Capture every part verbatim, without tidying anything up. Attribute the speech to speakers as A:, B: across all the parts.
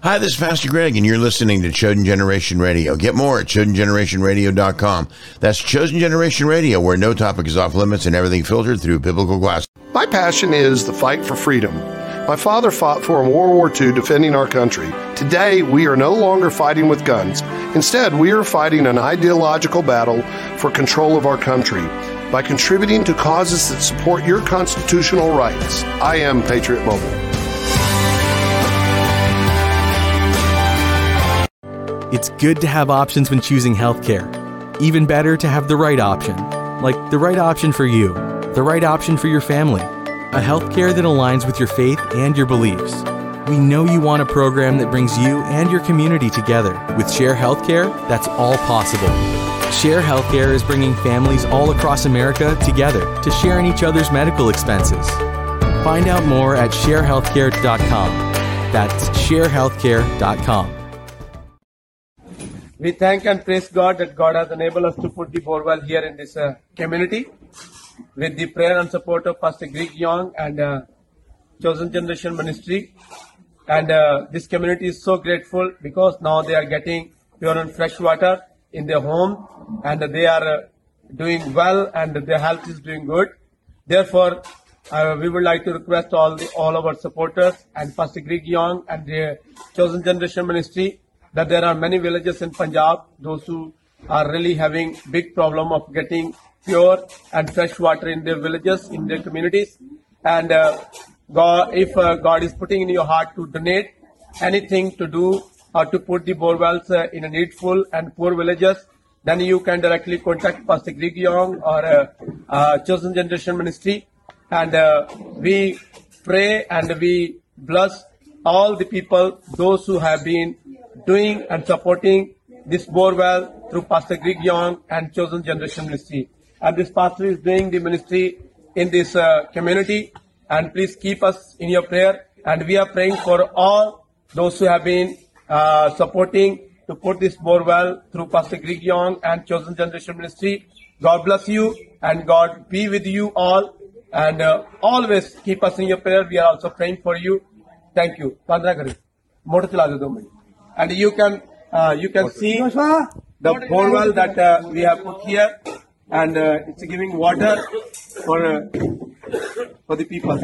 A: Hi, this is Pastor Greg, and you're listening to Chosen Generation Radio. Get more at chosen generation radio dot com. That's Chosen Generation Radio, where no topic is off limits and everything filtered through biblical glass.
B: My passion is the fight for freedom. My father fought for in World War Two defending our country. Today, we are no longer fighting with guns. Instead, we are fighting an ideological battle for control of our country by contributing to causes that support your constitutional rights. I am Patriot Mobile.
C: It's good to have options when choosing healthcare. Even better to have the right option. Like the right option for you, the right option for your family. A healthcare that aligns with your faith and your beliefs. We know you want a program that brings you and your community together. With Share Healthcare, that's all possible. Share Healthcare is bringing families all across America together to share in each other's medical expenses. Find out more at share healthcare dot com. That's share healthcare dot com.
D: We thank and praise God that God has enabled us to put the borewell here in this uh, community with the prayer and support of Pastor Greg Young and uh, Chosen Generation Ministry. And uh, this community is so grateful because now they are getting pure and fresh water in their home, and they are uh, doing well, and their health is doing good. Therefore, uh, we would like to request all the, all our supporters and Pastor Greg Young and the Chosen Generation Ministry that there are many villages in Punjab, those who are really having big problem of getting pure and fresh water in their villages, in their communities. And uh, God, if uh, God is putting in your heart to donate anything to do or to put the borewells uh, in a needful and poor villages, then you can directly contact Pastor Greg Young or uh, uh, Chosen Generation Ministry. And uh, we pray and we bless all the people, those who have been doing and supporting this borewell through Pastor Greg Young and Chosen Generation Ministry. And this pastor is doing the ministry in this uh, community. And please keep us in your prayer. And we are praying for all those who have been uh, supporting to put this borewell through Pastor Greg Young and Chosen Generation Ministry. God bless you and God be with you all. And uh, always keep us in your prayer. We are also praying for you. Thank you. And you can uh, you can see the borewell that uh, we have put here, and uh, it's giving water for uh, for the people.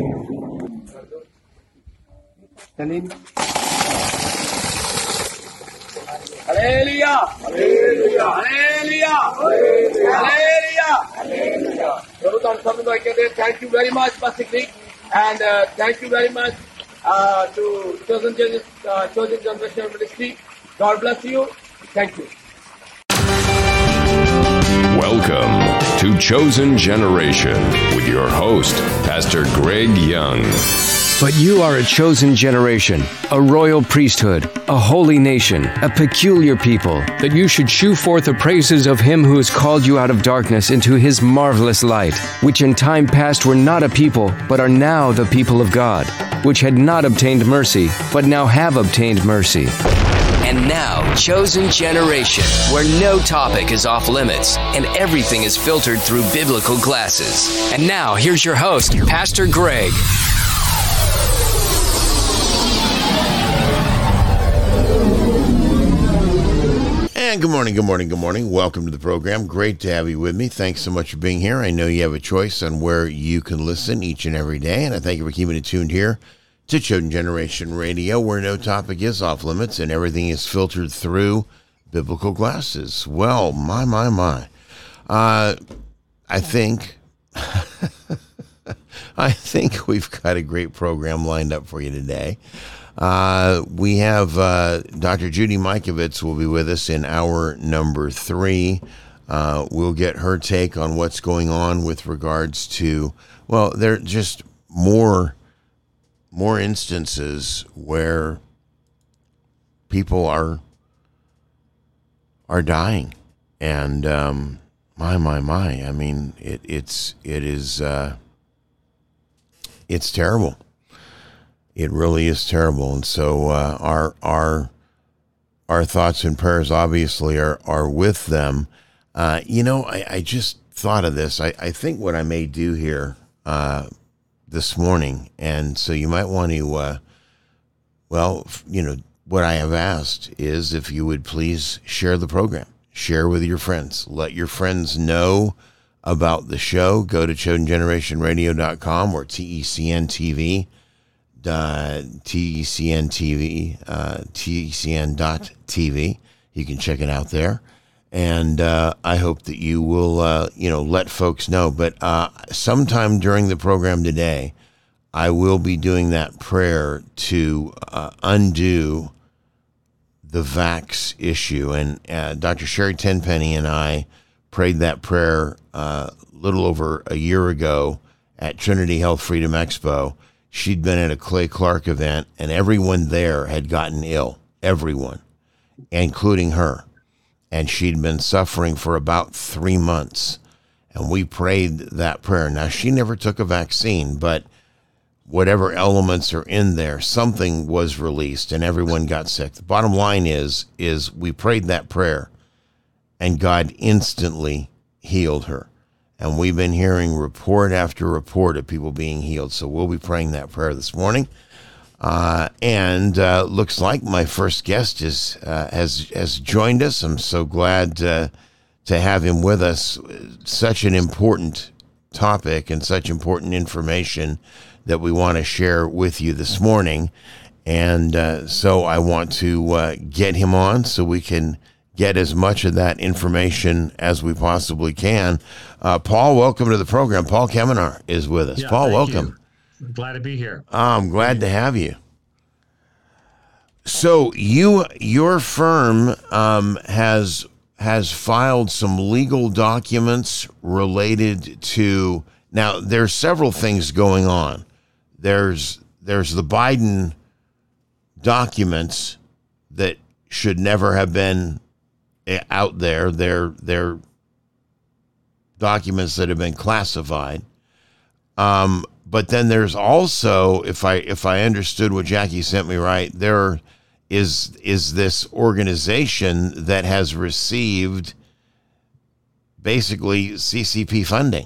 D: Hallelujah! Hallelujah! Hallelujah! Hallelujah! Thank you very much, Pastor Greg, and uh, thank you very much uh, to Chosen, uh, Chosen Generation Ministry. God bless you. Thank you.
E: Welcome to Chosen Generation with your host, Pastor Greg Young.
F: But you are a chosen generation, a royal priesthood, a holy nation, a peculiar people, that you should shew forth the praises of him who has called you out of darkness into his marvelous light, which in time past were not a people, but are now the people of God, which had not obtained mercy, but now have obtained mercy.
G: And now, Chosen Generation, where no topic is off limits and everything is filtered through biblical glasses. And now, here's your host, Pastor Greg.
A: And good morning, good morning, good morning. Welcome to the program. Great to have you with me. Thanks so much for being here. I know you have a choice on where you can listen each and every day, and I thank you for keeping it tuned here to Chosen Generation Radio, where no topic is off limits and everything is filtered through biblical glasses. Well, my, my, my. Uh, I think, I think we've got a great program lined up for you today. Uh, we have uh, Doctor Judy Mikovits will be with us in hour number three. Uh, we'll get her take on what's going on with regards to, well, there are just more more instances where people are are dying, and um, my my my, I mean, it it's it is uh, it's terrible. It really is terrible, and so uh, our our our thoughts and prayers obviously are are with them. Uh, you know, I, I just thought of this. I, I think what I may do here uh, this morning, and so you might want to, uh, well, you know, what I have asked is if you would please share the program, share with your friends, let your friends know about the show. Go to chosen generation radio dot com or T E C N T V, uh, T E C N T V, uh, T E C N dot T V. You can check it out there. And uh, I hope that you will, uh, you know, let folks know. But uh, sometime during the program today, I will be doing that prayer to uh, undo the vax issue. And uh, Doctor Sherry Tenpenny and I prayed that prayer a uh, little over a year ago at Trinity Health Freedom Expo. She'd been at a Clay Clark event, and everyone there had gotten ill, everyone, including her. And she'd been suffering for about three months. And we prayed that prayer. Now, she never took a vaccine, but whatever elements are in there, something was released and everyone got sick. The bottom line is, is we prayed that prayer and God instantly healed her. And we've been hearing report after report of people being healed. So we'll be praying that prayer this morning. Uh, and uh, looks like my first guest is uh, has has joined us. I'm so glad uh, to have him with us. Such an important topic and such important information that we want to share with you this morning. And uh, so I want to uh, get him on so we can get as much of that information as we possibly can. Uh, Paul, welcome to the program. Paul Keminar is with us.
H: Yeah,
A: Paul,
H: thank
A: welcome.
H: you. Glad to be here.
A: I'm glad to have you. So you, your firm um, has has filed some legal documents related to. Now, there's several things going on. There's there's the Biden documents that should never have been out there. They're they're documents that have been classified. Um, but then there's also, if I if I understood what Jackie sent me right, there is is this organization that has received basically C C P funding.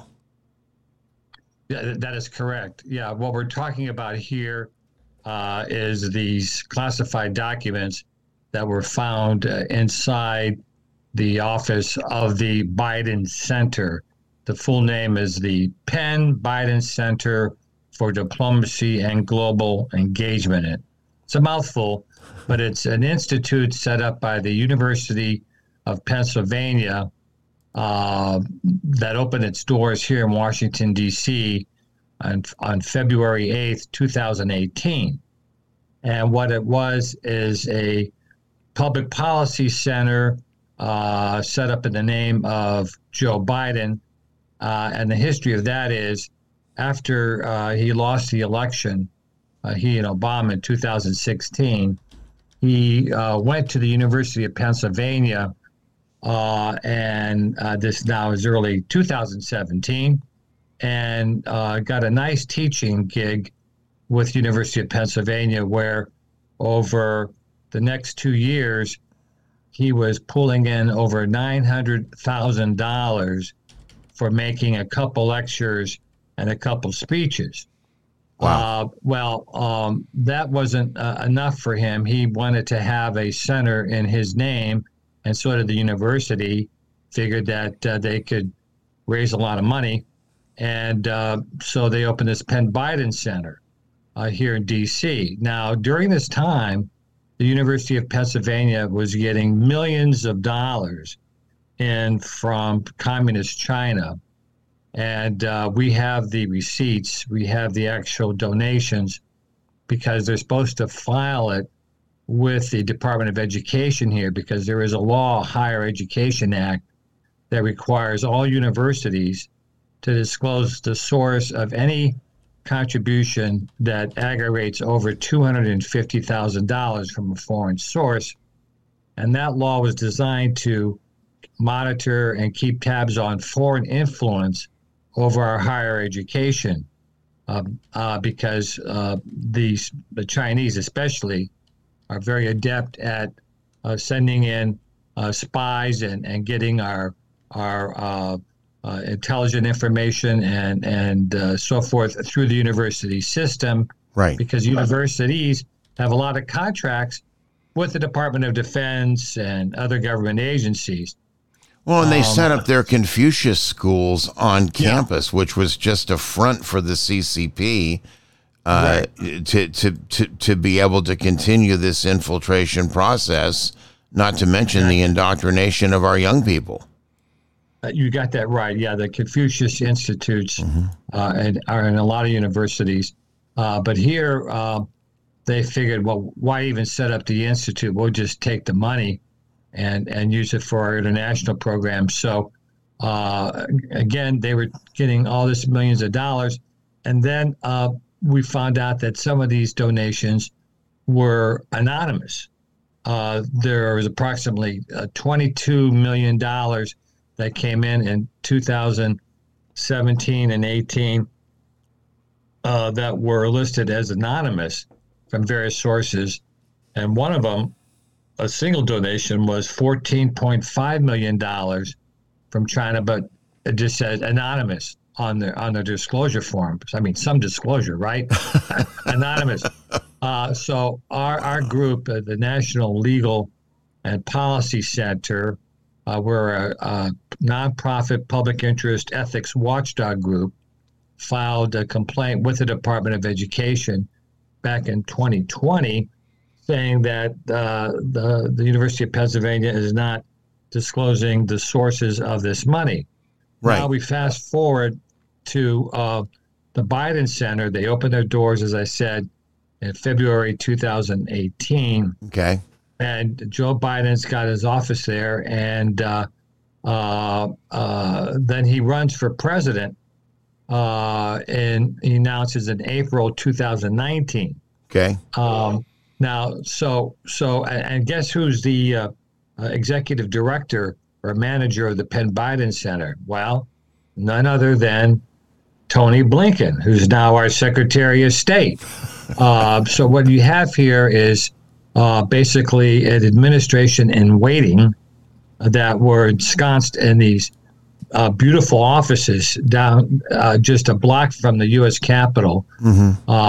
H: Yeah, that is correct. Yeah, what we're talking about here uh, is these classified documents that were found uh, inside the office of the Biden Center. The full name is the Penn Biden Center for Diplomacy and Global Engagement. It's a mouthful, but it's an institute set up by the University of Pennsylvania uh, that opened its doors here in Washington, D C on, on February eighth, two thousand eighteen. And what it was is a public policy center uh, set up in the name of Joe Biden. Uh, and the history of that is after uh, he lost the election, uh, he and Obama in two thousand sixteen, he uh, went to the University of Pennsylvania, uh, and uh, this now is early two thousand seventeen, and uh, got a nice teaching gig with University of Pennsylvania where over the next two years, he was pulling in over nine hundred thousand dollars for making a couple lectures and a couple speeches.
A: Wow.
H: Uh, well, um, that wasn't uh, enough for him. He wanted to have a center in his name, and so did the university. Figured that uh, they could raise a lot of money, and uh, so they opened this Penn Biden Center uh, here in D C. Now, during this time, the University of Pennsylvania was getting millions of dollars in from communist China. And uh, we have the receipts, we have the actual donations, because they're supposed to file it with the Department of Education here, because there is a law, Higher Education Act, that requires all universities to disclose the source of any contribution that aggregates over two hundred fifty thousand dollars from a foreign source. And that law was designed to monitor and keep tabs on foreign influence over our higher education, uh, uh, because uh, these the Chinese especially are very adept at uh, sending in uh, spies and, and getting our our uh, uh, intelligent information and and uh, so forth through the university system.
A: Right.
H: Because universities have a lot of contracts with the Department of Defense and other government agencies.
A: Well, and they
H: Um,
A: set up their Confucius schools on campus, yeah. which was just a front for the C C P uh, right. to, to, to, to be able to continue this infiltration process, not to mention exactly. the indoctrination of our young people.
H: Uh, you got that right. Yeah, the Confucius Institutes mm-hmm. uh, and are in a lot of universities. Uh, but here uh, they figured, well, why even set up the institute? We'll just take the money and, and use it for our international programs. So, uh, again, they were getting all this millions of dollars. And then uh, we found out that some of these donations were anonymous. Uh, there was approximately uh, twenty-two million dollars that came in in two thousand seventeen and eighteen uh, that were listed as anonymous from various sources. And one of them, a single donation, was fourteen point five million dollars from China, but it just said anonymous on the on the disclosure form. I mean, some disclosure, right? Anonymous. Uh, so our, our group, uh, the National Legal and Policy Center, uh, we're a, a nonprofit public interest ethics watchdog group, filed a complaint with the Department of Education back in twenty twenty, saying that uh, the, the University of Pennsylvania is not disclosing the sources of this money.
A: Right.
H: Now we fast forward to uh, the Biden Center. They opened their doors, as I said, in February two thousand eighteen.
A: Okay.
H: And Joe Biden's got his office there, and uh, uh, uh, then he runs for president, uh, and he announces in April two thousand nineteen.
A: Okay.
H: Um, now, so so, and guess who's the uh, uh, executive director or manager of the Penn Biden Center? Well, none other than Tony Blinken, who's now our Secretary of State. Uh, so what you have here is uh, basically an administration in waiting that were ensconced in these uh, beautiful offices down uh, just a block from the U S Capitol, mm-hmm.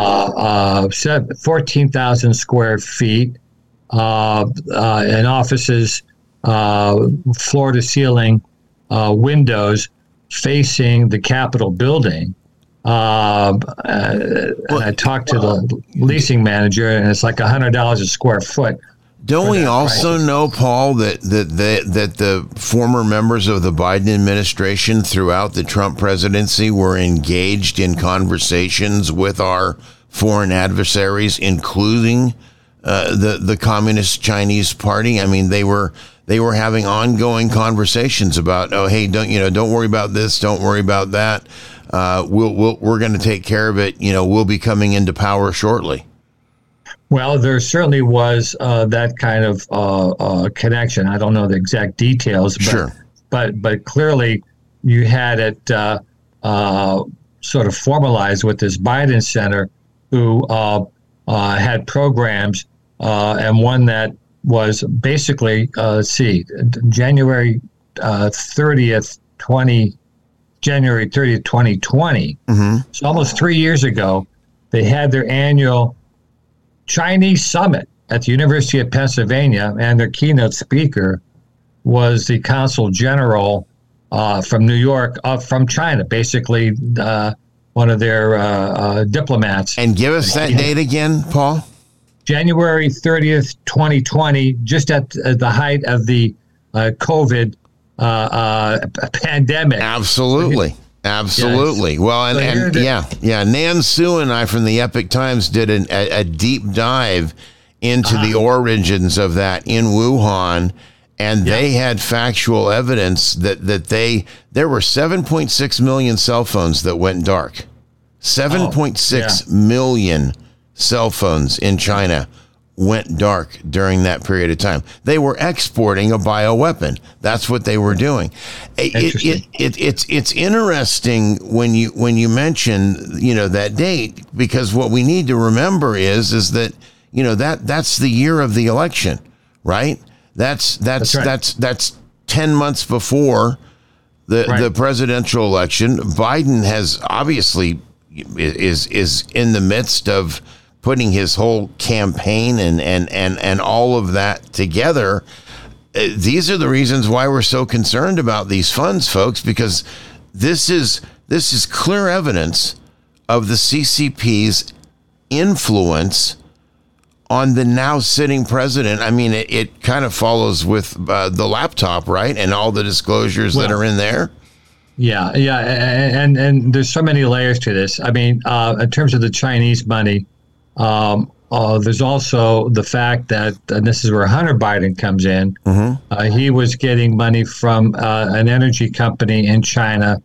H: uh, uh, fourteen thousand square feet, uh, uh, and offices, uh, floor to ceiling uh, windows facing the Capitol building. Uh, uh, and I talked to the leasing manager, and it's like one hundred dollars a square foot.
A: Don't we also price. know, Paul, that, that, that, that the former members of the Biden administration throughout the Trump presidency were engaged in conversations with our foreign adversaries, including uh, the, the Communist Chinese Party? I mean, they were they were having ongoing conversations about, oh, hey, don't you know, don't worry about this, don't worry about that. Uh, we'll, we'll, we're going to take care of it. You know, we'll be coming into power shortly.
H: Well, there certainly was uh, that kind of uh, uh, connection. I don't know the exact details, but
A: sure.
H: but, but clearly you had it uh, uh, sort of formalized with this Biden Center, who uh, uh, had programs, uh, and one that was basically, uh, let's see, January uh, thirtieth, twenty. January thirtieth, twenty twenty.
A: Mm-hmm.
H: So almost three years ago, they had their annual Chinese summit at the University of Pennsylvania, and their keynote speaker was the consul general uh, from New York, uh, from China, basically uh, one of their uh, uh, diplomats.
A: And give us that date again, Paul.
H: January thirtieth, twenty twenty, just at the height of the uh, COVID Uh, uh, pandemic.
A: Absolutely. Absolutely. Yes. Well, and,
H: so
A: and
H: the,
A: yeah, yeah. Nan Su and I from the Epic Times did an, a, a deep dive into uh-huh. the origins of that in Wuhan, and yeah. they had factual evidence that, that they, there were seven point six million cell phones that went dark. seven point six oh, yeah. million cell phones in China went dark during that period of time. They were exporting a bioweapon. That's what they were doing. It, it, it, it's it's interesting when you when you mention, you know, that date, because what we need to remember is is that, you know, that that's the year of the election, right? That's that's that's right. that's, that's ten months before the right. the presidential election. Biden has obviously is is in the midst of putting his whole campaign and, and, and, and all of that together. Uh, these are the reasons why we're so concerned about these funds, folks, because this is this is clear evidence of the C C P's influence on the now sitting president. I mean, it, it kind of follows with uh, the laptop, right? And all the disclosures well, that are in there.
H: Yeah, yeah. And, and there's so many layers to this. I mean, uh, in terms of the Chinese money, um, uh, there's also the fact that, and this is where Hunter Biden comes in, mm-hmm. uh, he was getting money from uh, an energy company in China.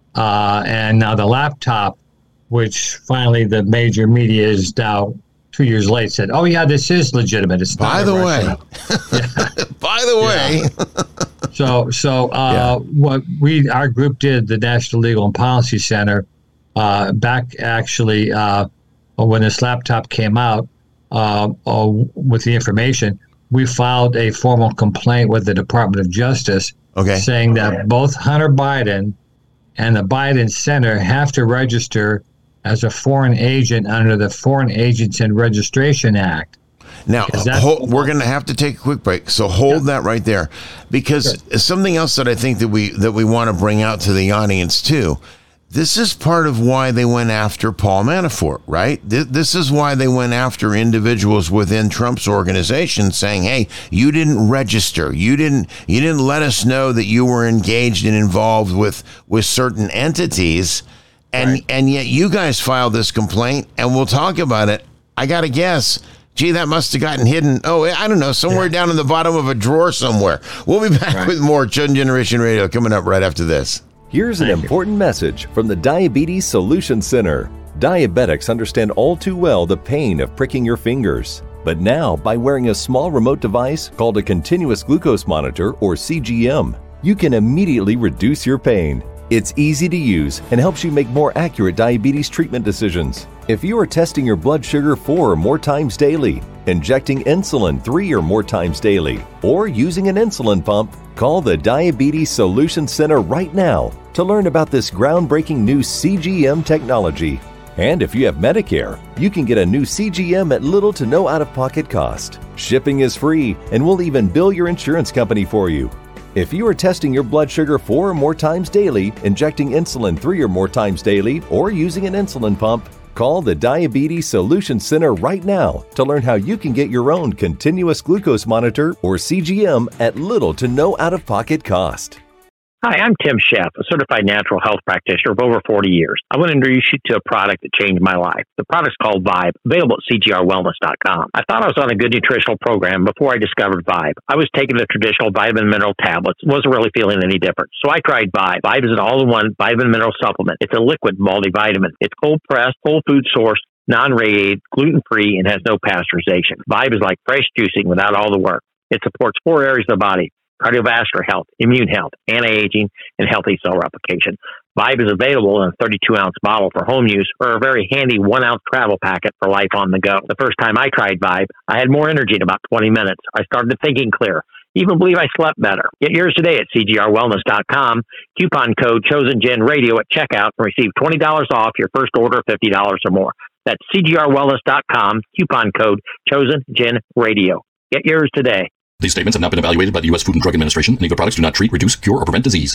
H: Uh, and now the laptop, which finally the major media is now two years late said, oh, yeah, this is legitimate. It's
A: by
H: not
A: the way, yeah. by the way.
H: Yeah. so, so uh, yeah. what we, our group did, the National Legal and Policy Center, uh, back actually uh, when this laptop came out uh, uh, with the information, we filed a formal complaint with the Department of Justice
A: okay.
H: saying that both Hunter Biden and the Biden Center have to register as a foreign agent under the Foreign Agents and Registration Act.
A: Now, hold, we're going to have to take a quick break, so hold yeah. that right there, because sure. something else that I think that we that we want to bring out to the audience too. This is part of why they went after Paul Manafort, right? This, this is why they went after individuals within Trump's organization, saying, "Hey, you didn't register, you didn't you didn't let us know that you were engaged and involved with with certain entities." And right. and yet you guys filed this complaint, and we'll talk about it. I got to guess, gee, that must have gotten hidden. Oh, I don't know, somewhere yeah. down in the bottom of a drawer somewhere. We'll be back right. with more Chosen Generation Radio coming up right after this.
I: Here's an Thank important you. message from the Diabetes Solution Center. Diabetics understand all too well the pain of pricking your fingers. But now, by wearing a small remote device called a continuous glucose monitor, or C G M, you can immediately reduce your pain. It's easy to use and helps you make more accurate diabetes treatment decisions. If you are testing your blood sugar four or more times daily, injecting insulin three or more times daily, or using an insulin pump, call the Diabetes Solution Center right now to learn about this groundbreaking new C G M technology. And if you have Medicare, you can get a new C G M at little to no out-of-pocket cost. Shipping is free, and we'll even bill your insurance company for you. If you are testing your blood sugar four or more times daily, injecting insulin three or more times daily, or using an insulin pump, call the Diabetes Solution Center right now to learn how you can get your own continuous glucose monitor, or C G M, at little to no out-of-pocket cost.
J: Hi, I'm Tim Sheff, a certified natural health practitioner of over forty years. I want to introduce you to a product that changed my life. The product's called Vibe, available at C G R wellness dot com. I thought I was on a good nutritional program before I discovered Vibe. I was taking the traditional vitamin and mineral tablets, wasn't really feeling any different. So I tried Vibe. Vibe is an all-in-one vitamin and mineral supplement. It's a liquid multivitamin. It's cold-pressed, whole food sourced, non-radiated, gluten-free, and has no pasteurization. Vibe is like fresh juicing without all the work. It supports four areas of the body: cardiovascular health, immune health, anti-aging, and healthy cell replication. Vibe is available in a thirty-two ounce bottle for home use, or a very handy one ounce travel packet for life on the go. The first time I tried Vibe, I had more energy in about twenty minutes. I started thinking clear. Even believe I slept better. Get yours today at C G R wellness dot com. Coupon code ChosenGenRadio at checkout and receive twenty dollars off your first order of fifty dollars or more. That's C G R wellness dot com. Coupon code ChosenGenRadio. Get yours today.
K: These statements have not been evaluated by the U S Food and Drug Administration, and Eagle products do not treat, reduce, cure, or prevent disease.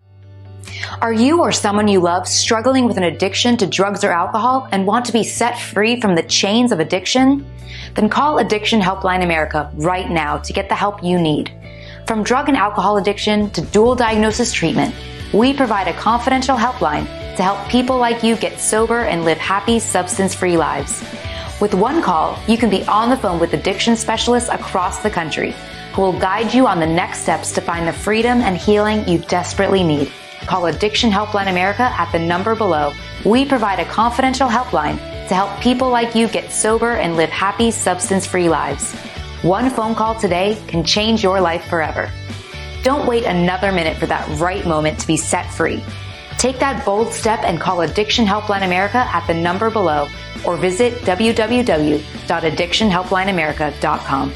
L: Are you or someone you love struggling with an addiction to drugs or alcohol and want to be set free from the chains of addiction? Then call Addiction Helpline America right now to get the help you need. From drug and alcohol addiction to dual diagnosis treatment, we provide a confidential helpline to help people like you get sober and live happy, substance-free lives. With one call, you can be on the phone with addiction specialists across the country who will guide you on the next steps to find the freedom and healing you desperately need. Call Addiction Helpline America at the number below. We provide a confidential helpline to help people like you get sober and live happy, substance-free lives. One phone call today can change your life forever. Don't wait another minute for that right moment to be set free. Take that bold step and call Addiction Helpline America at the number below, or visit w w w dot addiction helpline america dot com.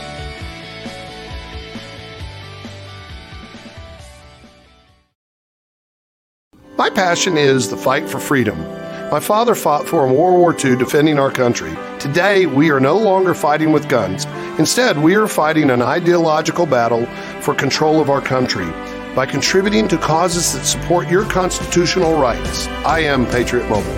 B: My passion is the fight for freedom. My father fought for in World War Two defending our country. Today, we are no longer fighting with guns. Instead, we are fighting an ideological battle for control of our country by contributing to causes that support your constitutional rights. I am Patriot Mobile.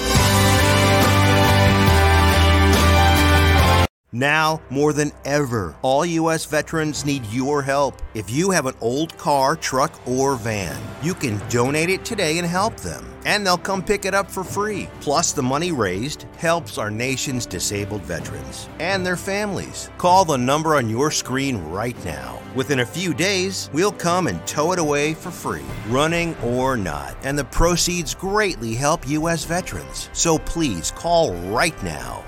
M: Now, more than ever, all U S veterans need your help. If you have an old car, truck, or van, you can donate it today and help them. And they'll come pick it up for free. Plus, the money raised helps our nation's disabled veterans and their families. Call the number on your screen right now. Within a few days, we'll come and tow it away for free, running or not. And the proceeds greatly help U S veterans. So please call right now.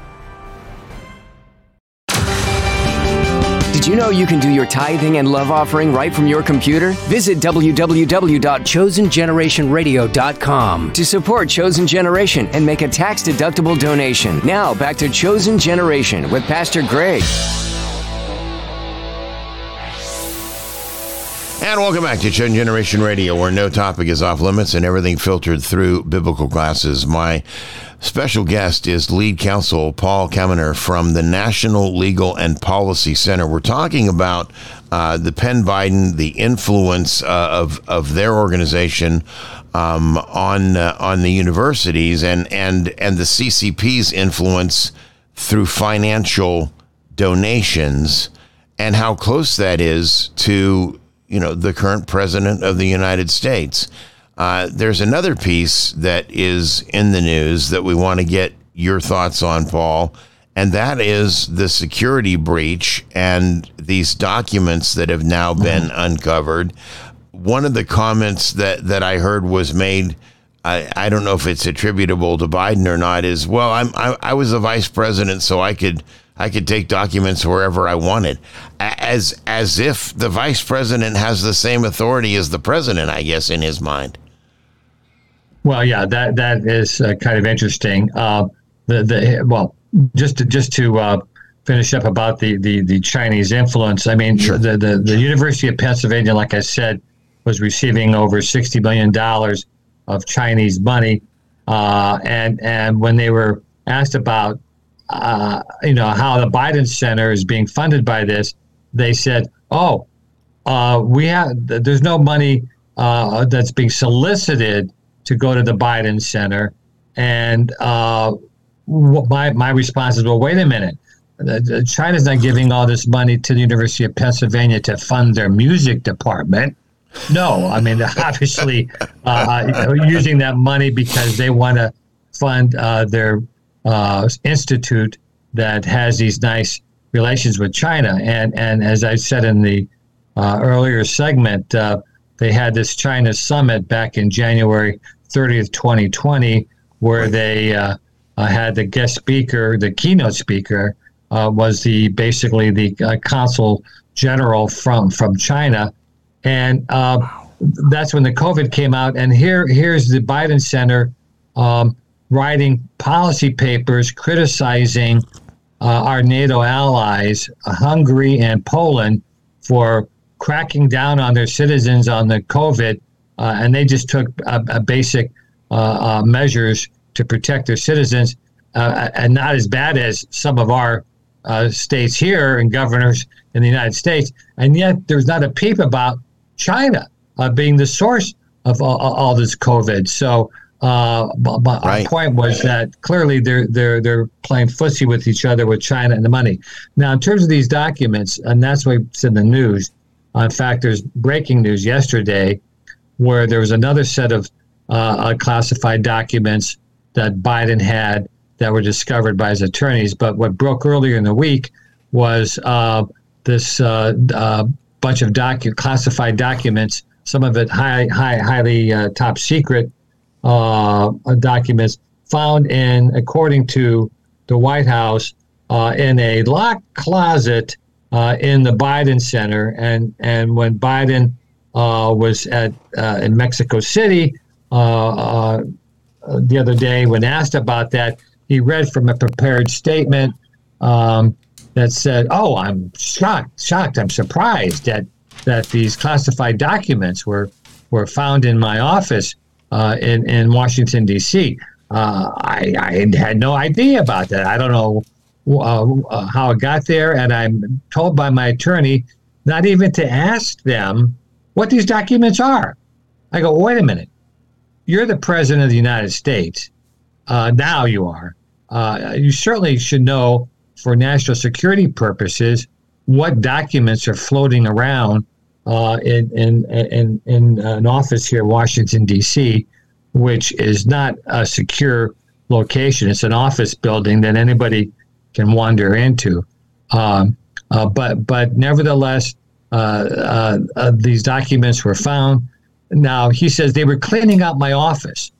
G: Did you know you can do your tithing and love offering right from your computer? Visit w w w dot chosen generation radio dot com to support Chosen Generation and make a tax-deductible donation. Now, back to Chosen Generation with Pastor Greg.
A: And welcome back to Chosen Generation Radio, where no topic is off limits and everything filtered through biblical glasses. My special guest is lead counsel Paul Kaminer from the National Legal and Policy Center. We're talking about uh, the Penn Biden, the influence uh, of of their organization um, on uh, on the universities, and and and the C C P's influence through financial donations, and how close that is to, you know, the current president of the United States. Uh, there's another piece that is in the news that we want to get your thoughts on, Paul, and that is the security breach and these documents that have now been mm-hmm. uncovered. One of the comments that, that I heard was made, I, I don't know if it's attributable to Biden or not, is, well, I'm, I, I was a vice president, so I could I could take documents wherever I wanted, as as if the vice president has the same authority as the president, I guess, in his mind.
H: Well, yeah, that that is uh, kind of interesting. Uh, the the well, just to just to uh, finish up about the, the, the Chinese influence. I mean, sure. the, the the University of Pennsylvania, like I said, was receiving over sixty million dollars of Chinese money, uh, and and when they were asked about Uh, you know, how the Biden Center is being funded by this, they said, oh, uh, we have, there's no money uh, that's being solicited to go to the Biden Center. And uh, my, my response is, well, wait a minute. China's not giving all this money to the University of Pennsylvania to fund their music department. No, I mean, they're obviously uh, using that money because they want to fund uh, their Uh, institute that has these nice relations with China. And and as I said in the uh, earlier segment, uh, they had this China summit back in January thirtieth, twenty twenty, where they uh, uh, had the guest speaker, the keynote speaker, uh, was the basically the uh, consul general from from China. And uh, that's when the COVID came out. And here here's the Biden Center Um, writing policy papers criticizing uh, our NATO allies, uh, Hungary and Poland, for cracking down on their citizens on the COVID, uh, and they just took a, a basic uh, uh, measures to protect their citizens, uh, and not as bad as some of our uh, states here and governors in the United States. And yet there's not a peep about China uh, being the source of all, all this COVID. So uh, but right. Our point was that clearly they're they're they're playing footsie with each other with China and the money. Now, in terms of these documents, and that's what's in the news. Uh, in fact, there's breaking news yesterday where there was another set of uh, classified documents that Biden had that were discovered by his attorneys. But what broke earlier in the week was uh, this uh, uh, bunch of docu- classified documents, some of it high, high, highly uh, top secret uh, documents found in, according to the White House, uh, in a locked closet uh, in the Biden Center. And, and when Biden uh, was at uh, in Mexico City uh, uh, the other day, when asked about that, he read from a prepared statement um, that said, "Oh, I'm shocked, shocked. I'm surprised that that these classified documents were were found in my office uh, in in Washington D C. Uh, I, I had no idea about that. I don't know uh, uh, how it got there, and I'm told by my attorney not even to ask them what these documents are. I go, wait a minute. You're the president of the United States. Uh, now you are. Uh, you certainly should know, for national security purposes, what documents are floating around uh, in, in, in, in an office here in Washington, D C, which is not a secure location. It's an office building that anybody can wander into. Um, uh, but but nevertheless, uh, uh, uh, these documents were found. Now, he says they were cleaning out my office.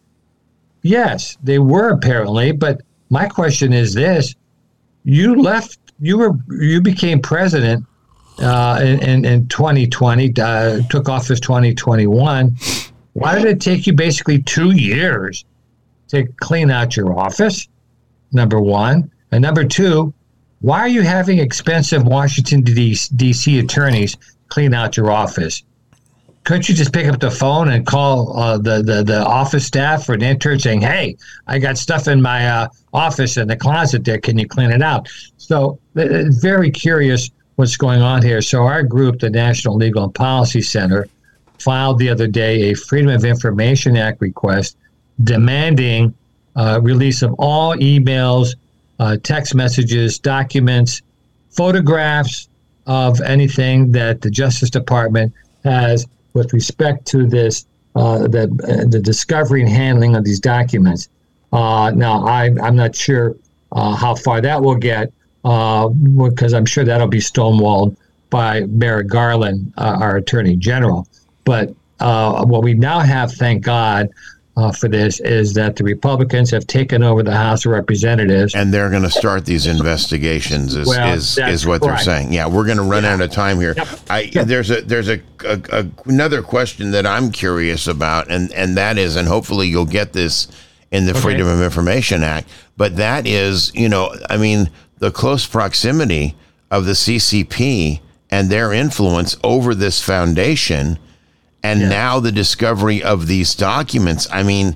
H: Yes, they were apparently, but my question is this. You left, you were, you became president uh, in, in, in twenty twenty, uh, took office twenty twenty-one. Why did it take you basically two years to clean out your office, number one? And number two, why are you having expensive Washington, D C attorneys clean out your office? Couldn't you just pick up the phone and call uh, the, the, the office staff or an intern saying, hey, I got stuff in my uh, office in the closet there. Can you clean it out? So it's very curious what's going on here. So our group, the National Legal and Policy Center, filed the other day a Freedom of Information Act request demanding uh, release of all emails, uh, text messages, documents, photographs of anything that the Justice Department has with respect to this, uh, the uh, the discovery and handling of these documents. Uh, now, I, I'm not sure uh, how far that will get, uh, because I'm sure that'll be stonewalled by Merrick Garland, uh, our Attorney General. But uh, what we now have, thank God, uh, for this is that the Republicans have taken over the House of Representatives.
A: And they're going to start these investigations is
H: Well,
A: is,
H: that's
A: is what
H: correct.
A: they're saying. Yeah, we're going to run
H: Yeah.
A: out of time here.
H: Yep.
A: I
H: Yep.
A: There's a there's a, a, a another question that I'm curious about, and, and that is, and hopefully you'll get this in the
H: Okay.
A: Freedom of Information Act, but that is, you know, I mean, the close proximity of the C C P and their influence over this foundation, and
H: Yeah.
A: now the discovery of these documents. I mean,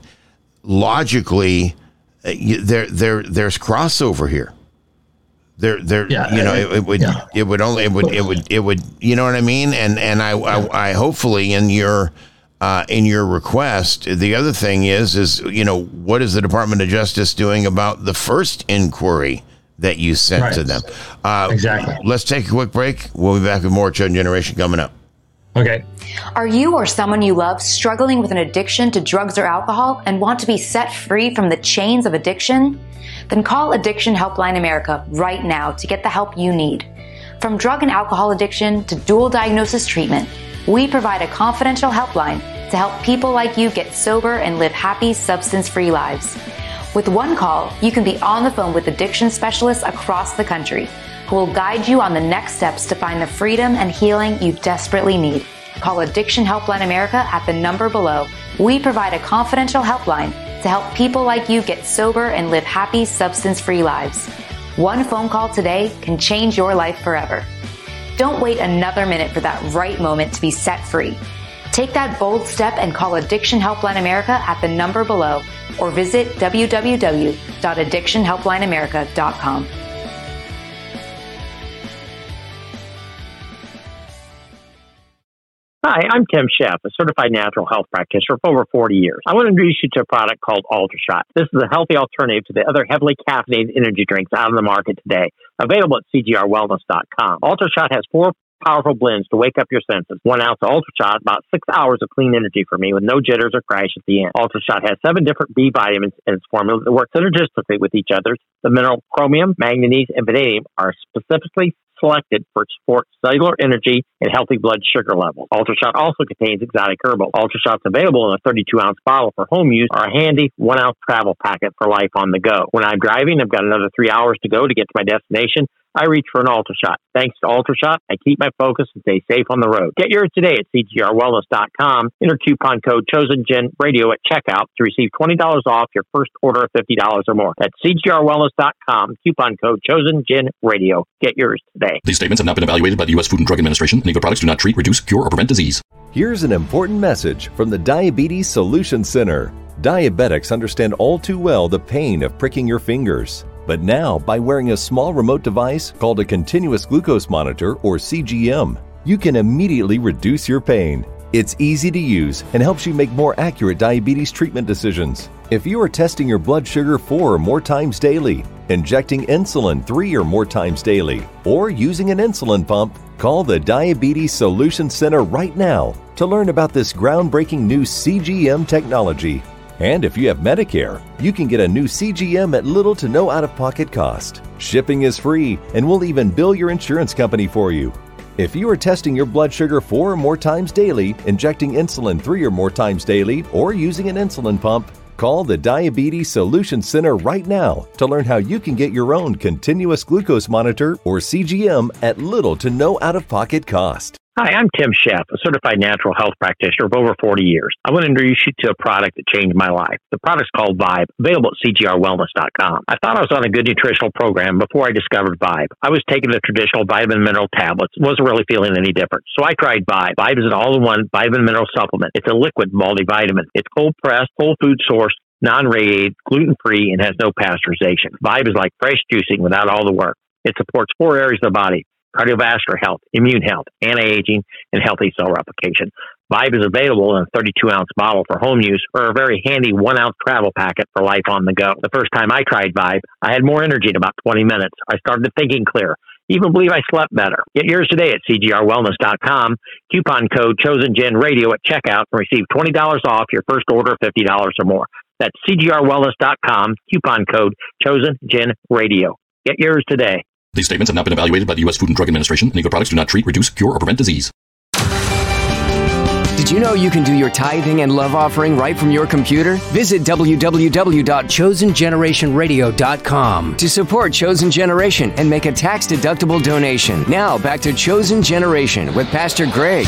A: logically, uh, you- there there there's crossover here. There there
H: Yeah,
A: you know
H: uh,
A: it, it would
H: yeah.
A: it would only it would it would it would you know what I mean? And and I I, I hopefully in your uh, in your request, the other thing is is you know, what is the Department of Justice doing about the first inquiry that you sent
H: Right.
A: to them? Uh,
H: Exactly.
A: Let's take a quick break. We'll be back with more Chosen Generation coming up.
H: Okay.
L: Are you or someone you love struggling with an addiction to drugs or alcohol and want to be set free from the chains of addiction? Then call Addiction Helpline America right now to get the help you need. From drug and alcohol addiction to dual diagnosis treatment, we provide a confidential helpline to help people like you get sober and live happy, substance-free lives. With one call, you can be on the phone with addiction specialists across the country who will guide you on the next steps to find the freedom and healing you desperately need. Call Addiction Helpline America at the number below. We provide a confidential helpline to help people like you get sober and live happy, substance-free lives. One phone call today can change your life forever. Don't wait another minute for that right moment to be set free. Take that bold step and call Addiction Helpline America at the number below or visit w w w dot addiction helpline america dot com.
J: Hi, I'm Tim Sheff, a certified natural health practitioner for over forty years. I want to introduce you to a product called UltraShot. This is a healthy alternative to the other heavily caffeinated energy drinks out on the market today, available at c g r wellness dot com. UltraShot has four powerful blends to wake up your senses. One ounce of UltraShot, about six hours of clean energy for me with no jitters or crash at the end. UltraShot has seven different B vitamins in its formula that work synergistically with each other. The mineral chromium, manganese, and vanadium are specifically selected for support cellular energy and healthy blood sugar levels. UltraShot also contains exotic herbal. UltraShot's available in a thirty-two ounce bottle for home use or a handy one ounce travel packet for life on the go. When I'm driving, I've got another three hours to go to get to my destination. I reach for an UltraShot. Thanks to UltraShot, I keep my focus and stay safe on the road. Get yours today at c g r wellness dot com. Enter coupon code ChosenGenRadio at checkout to receive twenty dollars off your first order of fifty dollars or more. That's c g r wellness dot com, coupon code ChosenGenRadio. Get yours today.
K: These statements have not been evaluated by the U S Food and Drug Administration, and Eagle products do not treat, reduce, cure, or prevent disease.
I: Here's an important message from the Diabetes Solution Center. Diabetics understand all too well the pain of pricking your fingers. But now, by wearing a small remote device called a continuous glucose monitor, or C G M, you can immediately reduce your pain. It's easy to use and helps you make more accurate diabetes treatment decisions. If you are testing your blood sugar four or more times daily, injecting insulin three or more times daily, or using an insulin pump, call the Diabetes Solution Center right now to learn about this groundbreaking new C G M technology. And if you have Medicare, you can get a new C G M at little to no out-of-pocket cost. Shipping is free, and we'll even bill your insurance company for you. If you are testing your blood sugar four or more times daily, injecting insulin three or more times daily, or using an insulin pump, call the Diabetes Solution Center right now to learn how you can get your own continuous glucose monitor, or C G M, at little to no out-of-pocket cost.
J: Hi, I'm Tim Sheff, a certified natural health practitioner of over forty years. I want to introduce you to a product that changed my life. The product's called Vibe, available at C G R wellness dot com. I thought I was on a good nutritional program before I discovered Vibe. I was taking the traditional vitamin mineral tablets, wasn't really feeling any different. So I tried Vibe. Vibe is an all-in-one vitamin mineral supplement. It's a liquid multivitamin. It's cold-pressed, whole food source, non-radiated, gluten-free, and has no pasteurization. Vibe is like fresh juicing without all the work. It supports four areas of the body: cardiovascular health, immune health, anti-aging, and healthy cell replication. Vibe is available in a thirty-two ounce bottle for home use, or a very handy one ounce travel packet for life on the go. The first time I tried Vibe, I had more energy in about twenty minutes. I started thinking clear. Even believe I slept better. Get yours today at C G R wellness dot com. Coupon code ChosenGenRadio at checkout and receive twenty dollars off your first order of fifty dollars or more. That's C G R wellness dot com. Coupon code ChosenGenRadio. Get yours today.
K: These statements have not been evaluated by the U S Food and Drug Administration, and Eagle products do not treat, reduce, cure, or prevent disease.
G: Did you know you can do your tithing and love offering right from your computer? Visit w w w dot chosen generation radio dot com to support Chosen Generation and make a tax-deductible donation. Now, back to Chosen Generation with Pastor Greg.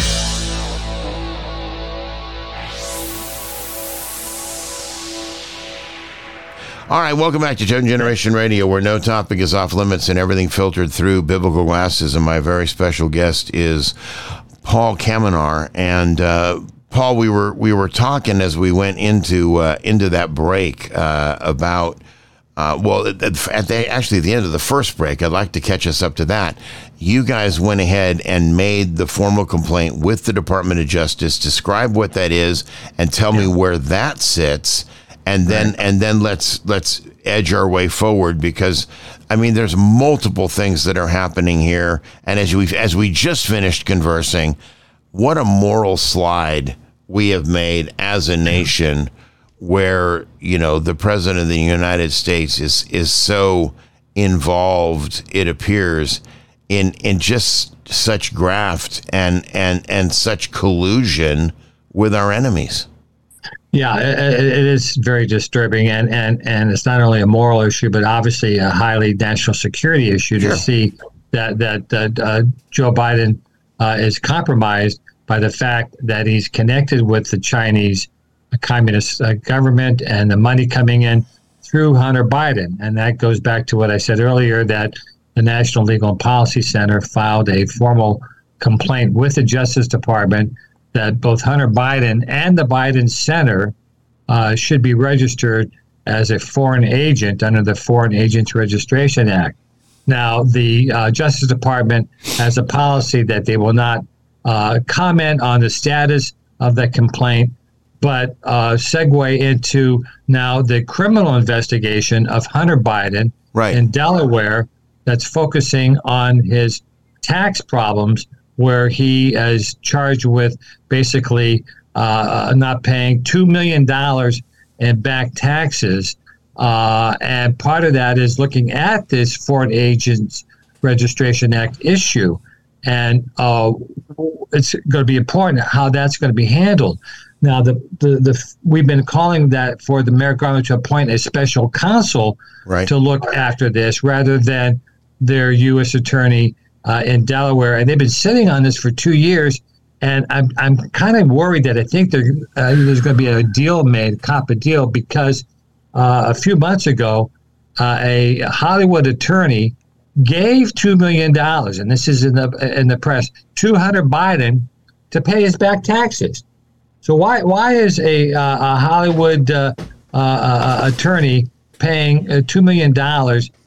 A: All right, welcome back to Chosen Generation Radio, where no topic is off limits and everything filtered through biblical glasses. And my very special guest is Paul Kamenar. And uh, Paul, we were we were talking as we went into uh, into that break uh, about uh, well, at the, actually at the end of the first break, I'd like to catch us up to that. You guys went ahead and made the formal complaint with the Department of Justice. Describe what that is and tell me where that sits. And then, right. and then let's let's edge our way forward, because, I mean, there's multiple things that are happening here. And as we as we just finished conversing, what a moral slide we have made as a nation, where, you know, the president of the United States is is so involved, it appears, in in just such graft and and and such collusion with our enemies.
H: Yeah, it, it is very disturbing, and, and, and it's not only a moral issue, but obviously a highly national security issue sure. to see that that, that uh, Joe Biden uh, is compromised by the fact that he's connected with the Chinese communist uh, government and the money coming in through Hunter Biden. And that goes back to what I said earlier, that the National Legal and Policy Center filed a formal complaint with the Justice Department that both Hunter Biden and the Biden Center uh, should be registered as a foreign agent under the Foreign Agents Registration Act. Now, the uh, Justice Department has a policy that they will not uh, comment on the status of that complaint, but uh, segue into now the criminal investigation of Hunter Biden
A: right.
H: in Delaware that's focusing on his tax problems, where he is charged with basically uh, not paying two million dollars in back taxes. Uh, and part of that is looking at this Foreign Agents Registration Act issue. And uh, it's going to be important how that's going to be handled. Now, the, the, the we've been calling that for the Merrick Garland to appoint a special counsel
A: right.
H: to look after this rather than their U S attorney Uh, in Delaware, and they've been sitting on this for two years. And I'm I'm kind of worried that I think there, uh, there's going to be a deal made, cop a deal, because uh, a few months ago, uh, a Hollywood attorney gave two million dollars, and this is in the in the press, to Hunter Biden to pay his back taxes. So why why is a, uh, a Hollywood uh, uh, uh, attorney paying uh, two million dollars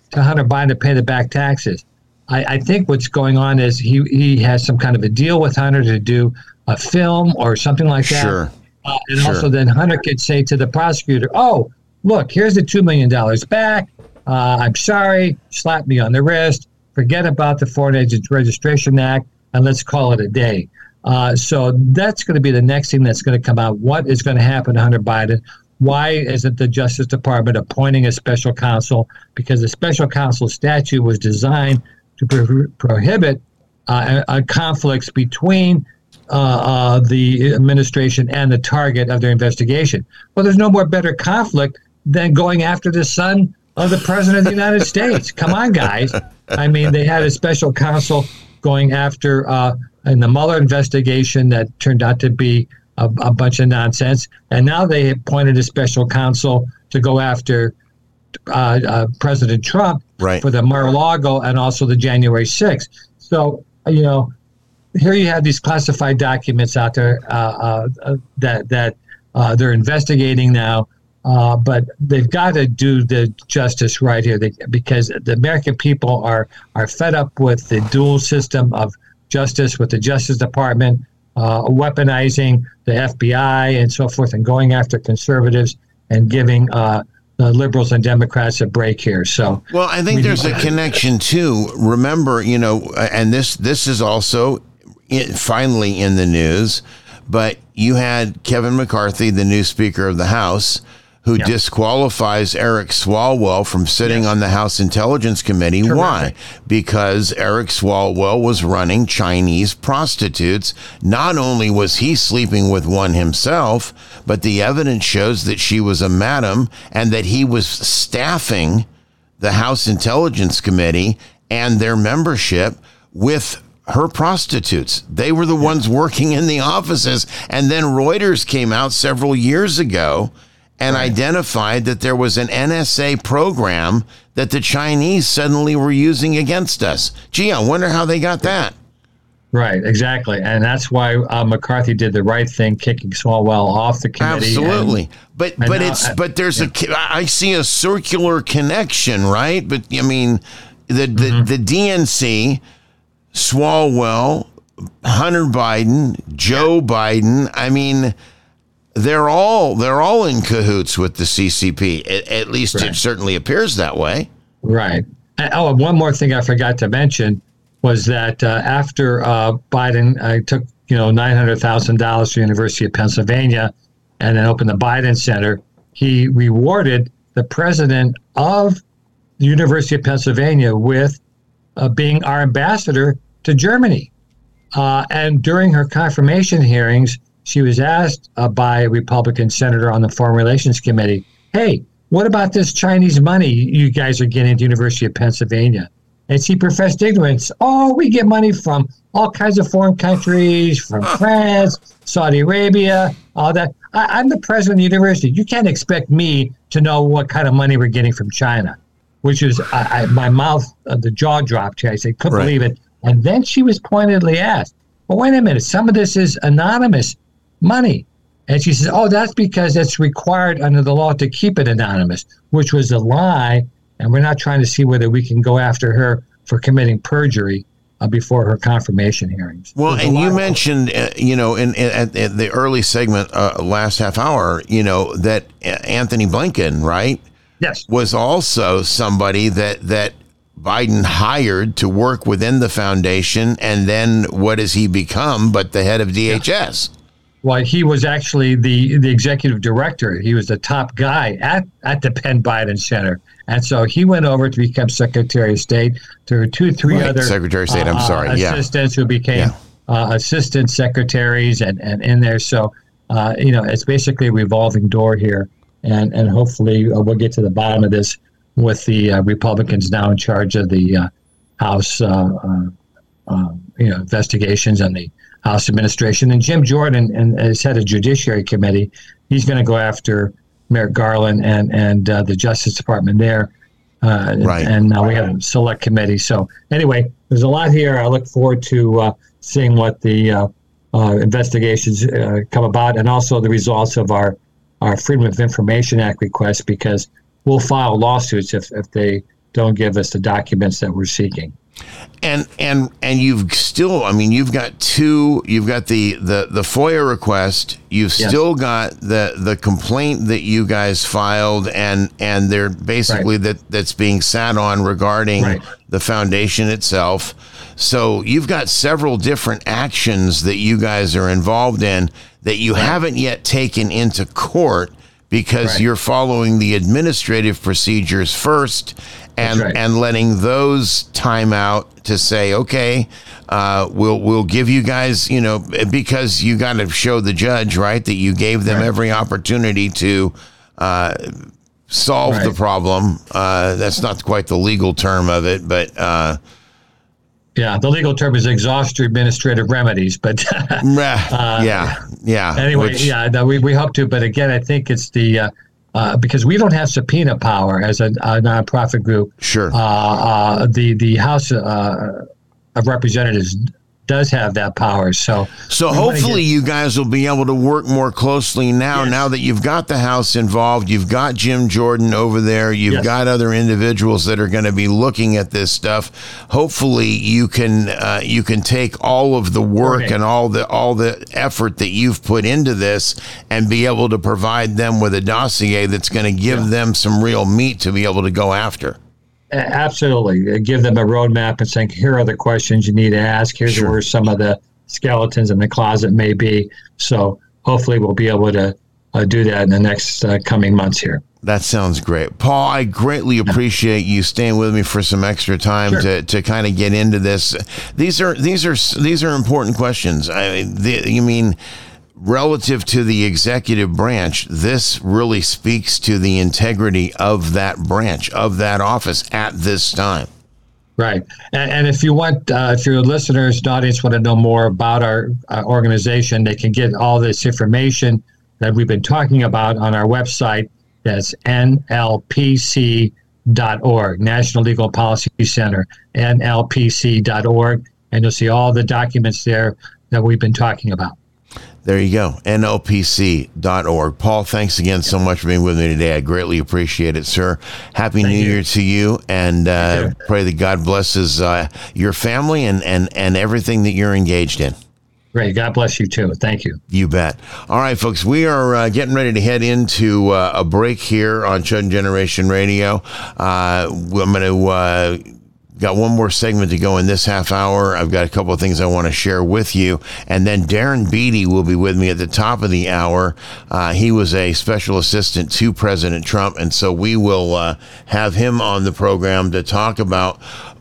H: to Hunter Biden to pay the back taxes. I, I think what's going on is he, he has some kind of a deal with Hunter to do a film or something like that.
A: Sure.
H: Uh, and
A: Sure.
H: also then Hunter could say to the prosecutor, oh, look, here's the two million dollars back. Uh, I'm sorry. Slap me on the wrist. Forget about the Foreign Agents Registration Act, and let's call it a day. Uh, so that's going to be the next thing that's going to come out. What is going to happen to Hunter Biden? Why isn't the Justice Department appointing a special counsel? Because the special counsel statute was designed to pro- prohibit uh, uh, conflicts between uh, uh, the administration and the target of their investigation. Well, there's no more better conflict than going after the son of the President of the United States. Come on, guys. I mean, they had a special counsel going after uh, in the Mueller investigation that turned out to be a, a bunch of nonsense. And now they appointed a special counsel to go after uh, uh, President Trump
A: right.
H: for the Mar-a-Lago and also the January sixth. So, you know, here you have these classified documents out there uh, uh, that, that uh, they're investigating now. Uh, but they've got to do the justice right here they, because the American people are are fed up with the dual system of justice, with the Justice Department uh, weaponizing the F B I and so forth and going after conservatives and giving uh, the liberals and Democrats a break here. So,
A: well, I think
H: we
A: there's
H: need-
A: a connection too. Remember, you know, and this this is also in, finally in the news, but you had Kevin McCarthy, the new Speaker of the House, who
H: Yeah.
A: disqualifies Eric Swalwell from sitting
H: Yeah.
A: on the House Intelligence Committee.
H: Terrific.
A: Why? Because Eric Swalwell was running Chinese prostitutes. Not only was he sleeping with one himself, but the evidence shows that she was a madam and that he was staffing the House Intelligence Committee and their membership with her prostitutes. They were the ones working in the offices. And then Reuters came out several years ago and right. identified that there was an N S A program that the Chinese suddenly were using against us. Gee, I wonder how they got that.
H: Right, exactly. And that's why uh, McCarthy did the right thing, kicking Swalwell off the committee.
A: Absolutely.
H: And,
A: but
H: and
A: but
H: now,
A: it's
H: uh,
A: but there's
H: yeah.
A: a I see a circular connection, right? But I mean the the, mm-hmm. the D N C, Swalwell, Hunter Biden, Joe yeah. Biden, I mean They're all they're all in cahoots with the C C P. At, at least right. it certainly appears that way.
H: Right. And, oh, and one more thing I forgot to mention was that uh, after uh, Biden uh, took you know nine hundred thousand dollars to the University of Pennsylvania and then opened the Biden Center, he rewarded the president of the University of Pennsylvania with uh, being our ambassador to Germany. Uh, and during her confirmation hearings, she was asked uh, by a Republican senator on the Foreign Relations Committee, hey, what about this Chinese money you guys are getting at the University of Pennsylvania? And she professed ignorance. Oh, we get money from all kinds of foreign countries, from France, Saudi Arabia, all that. I, I'm the president of the university. You can't expect me to know what kind of money we're getting from China, which is I, I, my mouth, uh, the jaw dropped here. I said, couldn't
A: right.
H: believe it. And then she was pointedly asked, well, wait a minute, some of this is anonymous money. And she says, oh, that's because it's required under the law to keep it anonymous, which was a lie. And we're not trying to see whether we can go after her for committing perjury uh, before her confirmation hearings.
A: Well,
H: There's
A: and you mentioned, uh, you know, in, in at, at the early segment, uh, last half hour, you know, that Anthony Blinken, right?
H: Yes.
A: Was also somebody that, that Biden hired to work within the foundation. And then what has he become but the head of D H S?
H: Yeah. Well, he was actually the, the executive director. He was the top guy at, at the Penn Biden Center. And so he went over to become Secretary of State. There were two, three
A: right.
H: other
A: Secretary of State, I'm
H: uh,
A: sorry. Yeah.
H: assistants who became yeah. uh, assistant secretaries and, and in there. So, uh, you know, it's basically a revolving door here. And, and hopefully uh, we'll get to the bottom of this with the uh, Republicans now in charge of the uh, House, uh, uh, uh, you know, investigations and the House administration. And Jim Jordan, and as head of Judiciary Committee, he's going to go after Merrick Garland and and uh, the Justice Department there. Uh,
A: right.
H: And now we have a select committee. So anyway, there's a lot here. I look forward to uh, seeing what the uh, uh, investigations uh, come about, and also the results of our, our Freedom of Information Act request, because we'll file lawsuits if, if they don't give us the documents that we're seeking.
A: And and and you've still, I mean, you've got two. You've got the the, the FOIA request. You've yes. still got the the complaint that you guys filed, and and they're basically right. that that's being sat on regarding right. the foundation itself. So you've got several different actions that you guys are involved in that you right. haven't yet taken into court because right. you're following the administrative procedures first. And right. and letting those time out to say, okay, uh, we'll we'll give you guys, you know, because you got to show the judge, right, that you gave them right. every opportunity to uh, solve right. the problem. Uh, that's not quite the legal term of it, but uh,
H: yeah, the legal term is exhaust administrative remedies. But uh,
A: yeah, yeah.
H: Anyway,
A: which,
H: yeah, no, we we hope to, but again, I think it's the. Uh, Uh, because we don't have subpoena power as a, a nonprofit group.
A: Sure.
H: Uh, uh, the the House uh, of Representatives does have that power. So,
A: so hopefully get, you guys will be able to work more closely now. Yes. Now that you've got the House involved, you've got Jim Jordan over there. You've yes. got other individuals that are going to be looking at this stuff. Hopefully, you can uh, you can take all of the work okay. and all the all the effort that you've put into this and be able to provide them with a dossier that's going to give yeah. them some real meat to be able to go after.
H: Absolutely. Give them a roadmap and saying, here are the questions you need to ask. Here's sure. where some of the skeletons in the closet may be. So hopefully we'll be able to uh, do that in the next uh, coming months here.
A: That sounds great. Paul, I greatly appreciate you staying with me for some extra time sure. to, to kind of get into this. These are these are these are important questions. I the, you mean relative to the executive branch, this really speaks to the integrity of that branch, of that office at this time.
H: Right. And, and if you want, uh, if your listeners and audience want to know more about our uh, organization, they can get all this information that we've been talking about on our website. That's N L P C dot org, National Legal Policy Center, N L P C dot org. And you'll see all the documents there that we've been talking about.
A: There you go, N L P C dot org. Paul, thanks again so much for being with me today. I greatly appreciate it, sir. Happy Thank New you. Year to you, and uh, pray that God blesses uh, your family and, and, and everything that you're engaged in.
H: Great. God bless you, too. Thank you.
A: You bet. All right, folks, we are uh, getting ready to head into uh, a break here on Chosen Generation Radio. Uh, I'm going to... Uh, Got one more segment to go in this half hour. I've got a couple of things I want to share with you. And then Darren Beattie will be with me at the top of the hour. Uh, he was a special assistant to President Trump. And so we will uh, have him on the program to talk about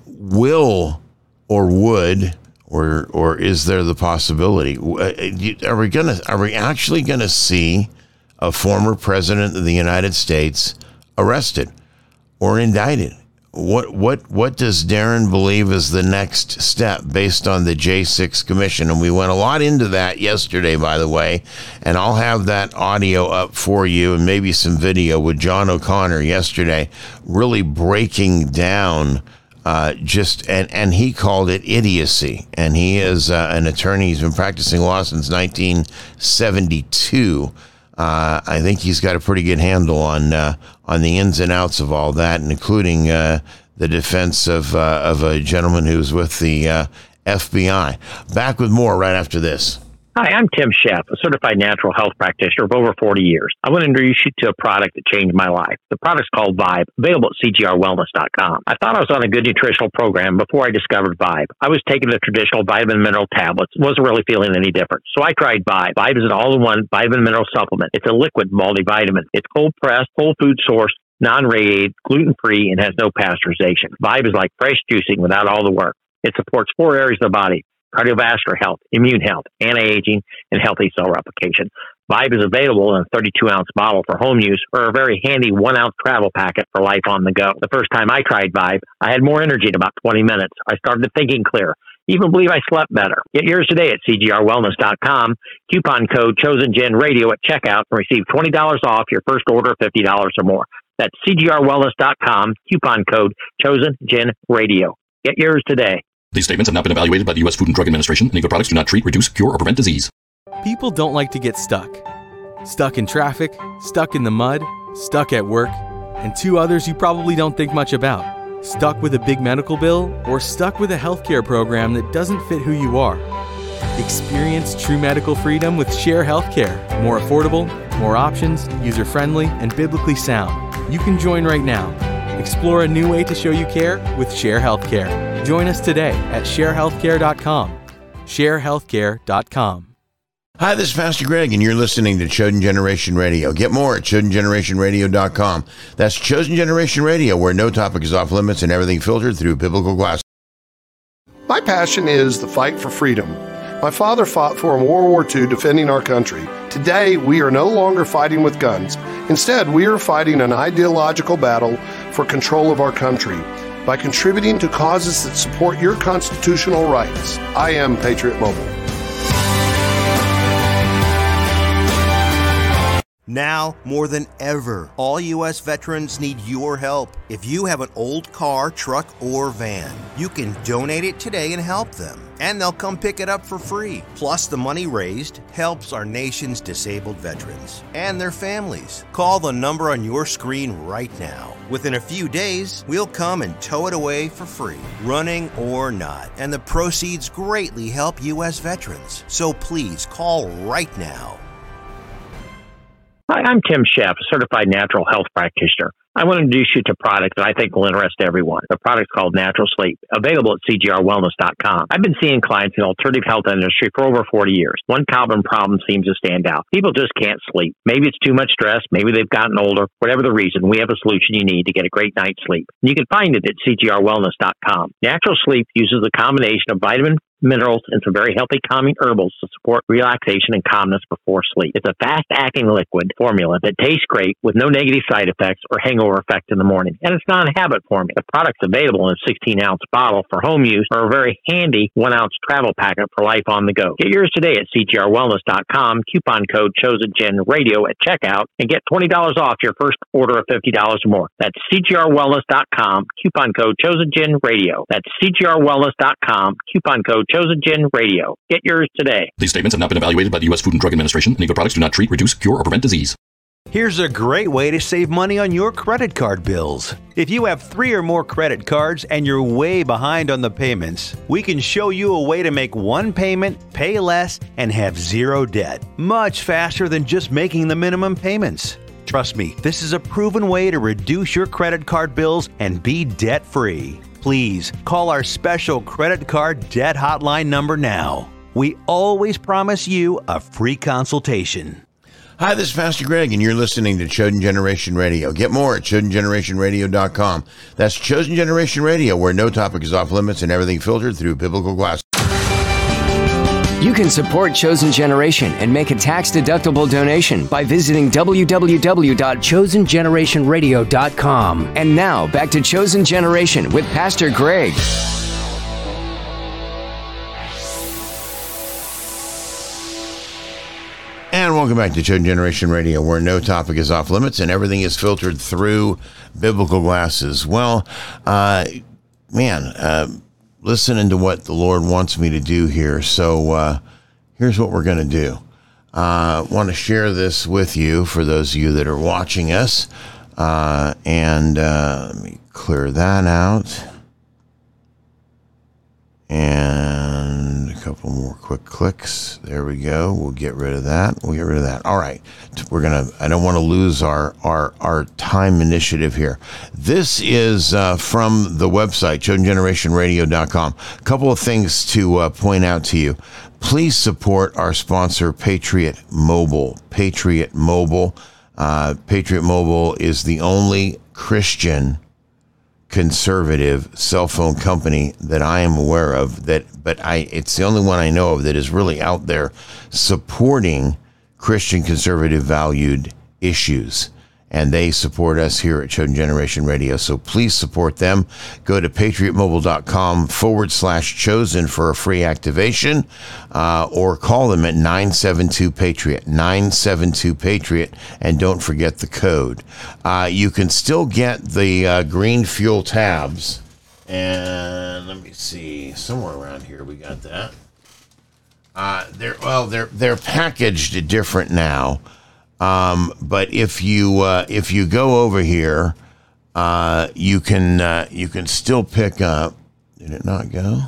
A: will or would or or is there the possibility? Are we gonna are we actually gonna see a former president of the United States arrested or indicted? What what what does Darren believe is the next step based on the J six Commission? And we went a lot into that yesterday, by the way, and I'll have that audio up for you and maybe some video with John O'Connor yesterday, really breaking down uh, just, and, and he called it idiocy. And he is uh, an attorney. He's been practicing law since nineteen seventy-two. Uh, I think he's got a pretty good handle on uh, on the ins and outs of all that, and including uh, the defense of uh, of a gentleman who's with the uh, F B I. Back with more right after this.
J: Hi, I'm Tim Sheff, a certified natural health practitioner of over forty years. I want to introduce you to a product that changed my life. The product's called Vibe, available at C G R wellness dot com. I thought I was on a good nutritional program before I discovered Vibe. I was taking the traditional vitamin mineral tablets, wasn't really feeling any different. So I tried Vibe. Vibe is an all-in-one vitamin mineral supplement. It's a liquid multivitamin. It's cold-pressed, whole food source, non-radiated, gluten-free, and has no pasteurization. Vibe is like fresh juicing without all the work. It supports four areas of the body: cardiovascular health, immune health, anti-aging, and healthy cell replication. Vibe is available in a thirty-two ounce bottle for home use or a very handy one ounce travel packet for life on the go. The first time I tried Vibe, I had more energy in about twenty minutes. I started thinking clear. Even believe I slept better. Get yours today at C G R wellness dot com. Coupon code ChosenGenRadio at checkout and receive twenty dollars off your first order of fifty dollars or more. That's C G R wellness dot com. Coupon code ChosenGenRadio. Get yours today.
K: These statements have not been evaluated by the U S Food and Drug Administration. Any of the products do not treat, reduce, cure, or prevent disease.
C: People don't like to get stuck. Stuck in traffic, stuck in the mud, stuck at work, and two others you probably don't think much about. Stuck with a big medical bill, or stuck with a healthcare program that doesn't fit who you are? Experience true medical freedom with Share Healthcare. More affordable, more options, user-friendly, and biblically sound. You can join right now. Explore a new way to show you care with Share Healthcare. Join us today at share healthcare dot com. share healthcare dot com.
A: Hi, this is Pastor Greg, and you're listening to Chosen Generation Radio. Get more at chosen generation radio dot com. That's Chosen Generation Radio, where no topic is off limits and everything filtered through biblical glasses.
B: My passion is the fight for freedom. My father fought for in World War Two defending our country. Today, we are no longer fighting with guns. Instead, we are fighting an ideological battle for control of our country by contributing to causes that support your constitutional rights. I am Patriot Mobile.
M: Now, more than ever, all U S veterans need your help. If you have an old car, truck, or van, you can donate it today and help them. And they'll come pick it up for free. Plus, the money raised helps our nation's disabled veterans and their families. Call the number on your screen right now. Within a few days, we'll come and tow it away for free, running or not. And the proceeds greatly help U S veterans. So please call right now.
J: Hi, I'm Tim Sheff, a certified natural health practitioner. I want to introduce you to a product that I think will interest everyone. The product's called Natural Sleep, available at C G R wellness dot com. I've been seeing clients in the alternative health industry for over forty years. One common problem seems to stand out. People just can't sleep. Maybe it's too much stress. Maybe they've gotten older. Whatever the reason, we have a solution you need to get a great night's sleep. You can find it at C G R wellness dot com. Natural Sleep uses a combination of vitamin, minerals, and some very healthy calming herbals to support relaxation and calmness before sleep. It's a fast-acting liquid formula that tastes great with no negative side effects or hangover effect in the morning. And it's not a habit formula. The product's available in a sixteen ounce bottle for home use or a very handy one ounce travel packet for life on the go. Get yours today at C G R wellness dot com, coupon code ChosenGenRadio at checkout, and get twenty dollars off your first order of fifty dollars or more. That's C G R wellness dot com, coupon code ChosenGenRadio. That's C G R wellness dot com, coupon code ChosenGenRadio. Get yours today.
K: These statements have not been evaluated by the U S Food and Drug Administration, and Eagle products do not treat, reduce, cure, or prevent disease.
N: Here's a great way to save money on your credit card bills. If you have three or more credit cards and you're way behind on the payments, we can show you a way to make one payment, pay less, and have zero debt. Much faster than just making the minimum payments. Trust me, this is a proven way to reduce your credit card bills and be debt-free. Please call our special credit card debt hotline number now. We always promise you a free consultation.
A: Hi, this is Pastor Greg, and you're listening to Chosen Generation Radio. Get more at chosen generation radio dot com. That's Chosen Generation Radio, where no topic is off limits and everything filtered through biblical glasses.
G: You can support Chosen Generation and make a tax-deductible donation by visiting w w w dot chosen generation radio dot com. And now, back to Chosen Generation with Pastor Greg.
A: And welcome back to Chosen Generation Radio, where no topic is off limits and everything is filtered through biblical glasses. Well, uh, man, uh, listening to what the Lord wants me to do here. So uh, here's what we're going to do. I uh, want to share this with you for those of you that are watching us. Uh, and uh, let me clear that out. And a couple more quick clicks. There we go. We'll get rid of that. We'll get rid of that. All right. We're going to, I don't want to lose our, our, our time initiative here. This is uh, from the website, chosen generation radio dot com. A couple of things to uh, point out to you. Please support our sponsor, Patriot Mobile. Patriot Mobile. Uh, Patriot Mobile is the only Christian conservative cell phone company that I am aware of, that but I it's the only one I know of that is really out there supporting Christian conservative valued issues, and they support us here at Chosen Generation Radio. So please support them. Go to patriot mobile dot com forward slash chosen for a free activation, uh, or call them at nine seven two Patriot, nine seven two Patriot, and don't forget the code. Uh, you can still get the uh, green fuel tabs, and let me see, somewhere around here we got that. Uh, they're well, they're they're packaged different now. Um, but if you uh, if you go over here uh, you can uh, you can still pick up. Did it not go?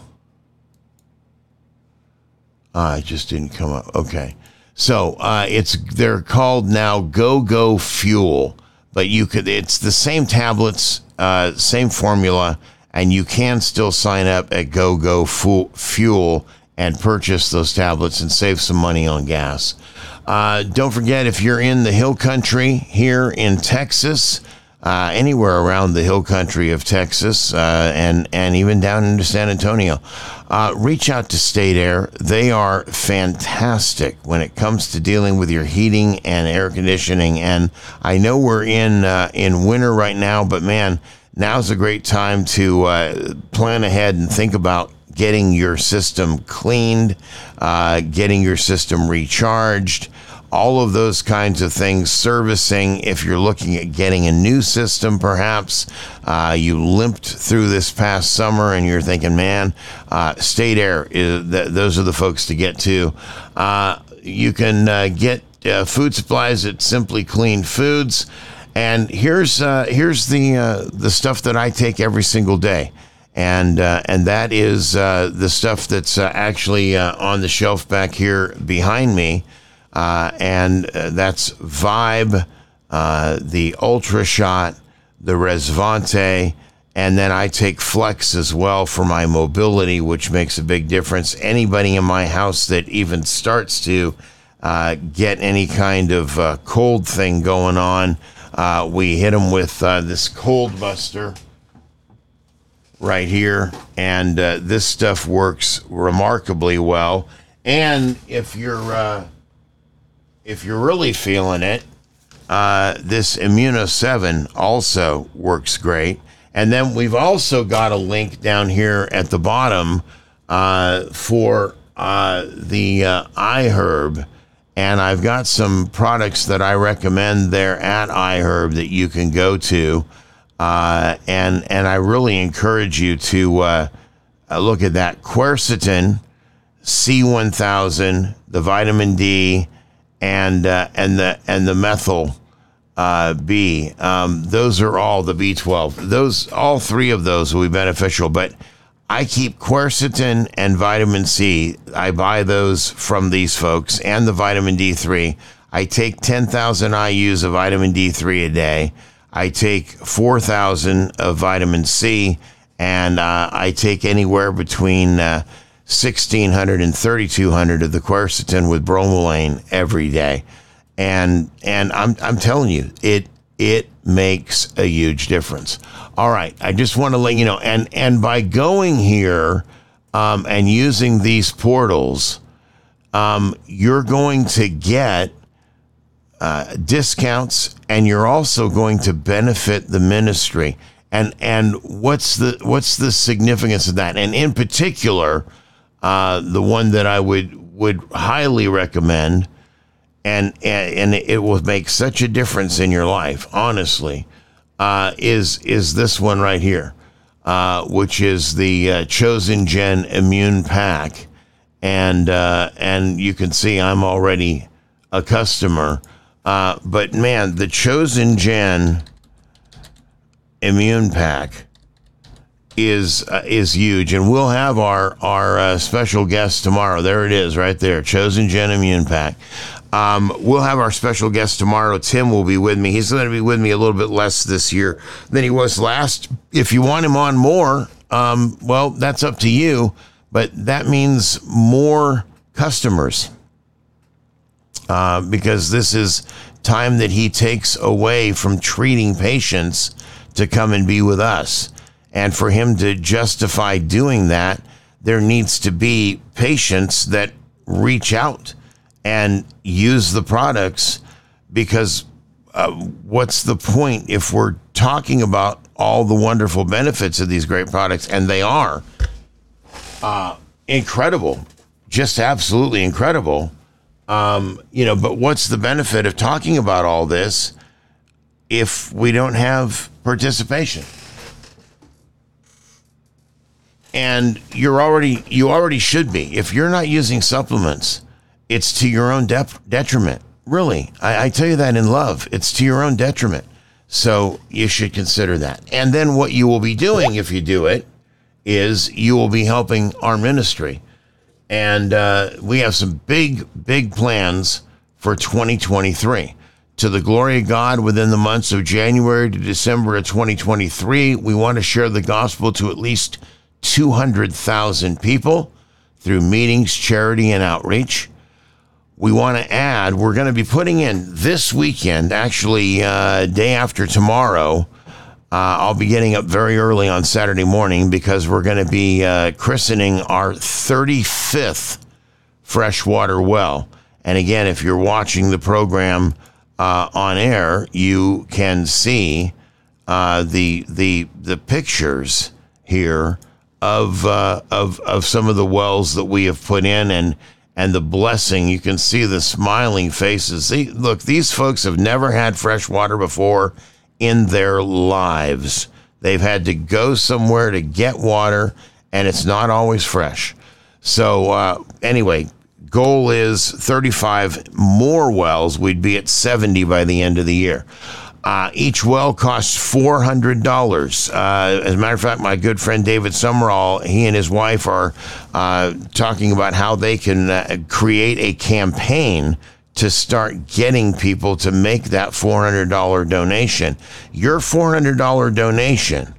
A: Ah, it just didn't come up. Okay. So uh, it's they're called now Go Go Fuel, but you could it's the same tablets, uh, same formula, and you can still sign up at Go Go Fuel and purchase those tablets and save some money on gas. Uh, don't forget, if you're in the Hill Country here in Texas, uh, anywhere around the Hill Country of Texas, uh, and and even down into San Antonio, uh, reach out to State Air. They are fantastic when it comes to dealing with your heating and air conditioning. And I know we're in uh, in winter right now, but man, now's a great time to uh, plan ahead and think about getting your system cleaned, uh, getting your system recharged, all of those kinds of things, servicing. If you're looking at getting a new system, perhaps uh, you limped through this past summer and you're thinking, man, uh, State Air, is th- those are the folks to get to. Uh, you can uh, get uh, food supplies at Simply Clean Foods. And here's uh, here's the uh, the stuff that I take every single day. And uh, and that is uh, the stuff that's uh, actually uh, on the shelf back here behind me. Uh, and uh, that's Vibe, uh, the Ultra Shot, the Resvante, and then I take Flex as well for my mobility, which makes a big difference. Anybody in my house that even starts to uh, get any kind of uh, cold thing going on, uh, we hit them with uh, this Cold Buster right here, and uh, this stuff works remarkably well. And if you're uh, if you're really feeling it, uh, this Immuno seven also works great. And then we've also got a link down here at the bottom uh, for uh, the uh, iHerb, and I've got some products that I recommend there at iHerb that you can go to. Uh, and and I really encourage you to uh, look at that. Quercetin, C one thousand, the vitamin D, and uh, and the and the methyl uh, B. Um, those are all the B twelve. Those all three of those will be beneficial. But I keep quercetin and vitamin C. I buy those from these folks, and the vitamin D three. I take ten thousand I U's of vitamin D three a day. I take four thousand of vitamin C, and uh, I take anywhere between uh, sixteen hundred and thirty-two hundred of the quercetin with bromelain every day. And and I'm I'm telling you, it it makes a huge difference. All right, I just want to let you know, and, and by going here um, and using these portals, um, you're going to get Uh, discounts, and you're also going to benefit the ministry. And and what's the what's the significance of that? And in particular, uh, the one that I would would highly recommend, and and, and it will make such a difference in your life, honestly, uh, is is this one right here, uh, which is the uh, Chosen Gen Immune Pack, and uh, and you can see I'm already a customer. Uh, but man, the Chosen Gen Immune Pack is uh, is huge, and we'll have our our uh, special guest tomorrow. There it is, right there, Chosen Gen Immune Pack. Um, we'll have our special guest tomorrow. Tim will be with me. He's going to be with me a little bit less this year than he was last. If you want him on more, um, well, that's up to you. But that means more customers. Uh, because this is time that he takes away from treating patients to come and be with us. And for him to justify doing that, there needs to be patients that reach out and use the products, because uh, what's the point if we're talking about all the wonderful benefits of these great products, and they are uh, incredible, just absolutely incredible. Um, you know, but what's the benefit of talking about all this if we don't have participation? And you're already, you already should be. If you're not using supplements, it's to your own de- detriment. Really, I, I tell you that in love. It's to your own detriment. So you should consider that. And then what you will be doing if you do it is you will be helping our ministry. And uh, we have some big, big plans for twenty twenty-three. To the glory of God, within the months of January to December of twenty twenty-three, we want to share the gospel to at least two hundred thousand people through meetings, charity, and outreach. We want to add, we're going to be putting in this weekend, actually uh, day after tomorrow, uh, I'll be getting up very early on Saturday morning because we're going to be uh, christening our thirty-fifth freshwater well. And again, if you're watching the program uh, on air, you can see uh, the the the pictures here of uh, of of some of the wells that we have put in, and and the blessing. You can see the smiling faces. See, look, these folks have never had fresh water before in their lives. They've had to go somewhere to get water, and it's not always fresh. So uh, anyway, goal is thirty-five more wells. We'd be at seventy by the end of the year. Uh, each well costs four hundred dollars. Uh, as a matter of fact, my good friend David Summerall, he and his wife are uh, talking about how they can uh, create a campaign to start getting people to make that four hundred dollars donation. Your four hundred dollars donation